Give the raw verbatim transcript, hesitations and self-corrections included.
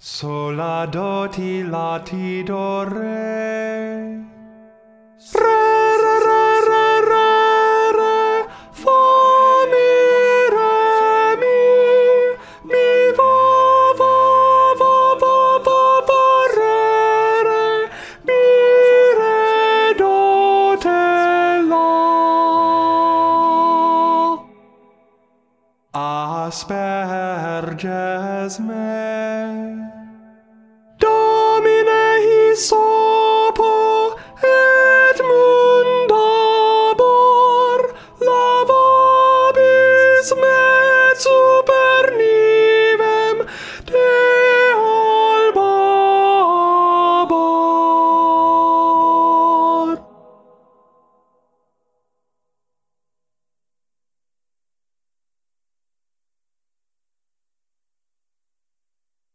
Sol la do ti la ti do re. Re re re re re re. Fa mi re mi. Mi fa fa fa fa fa fa re re. Mi re do te la. Asperges me. Domine, he saw.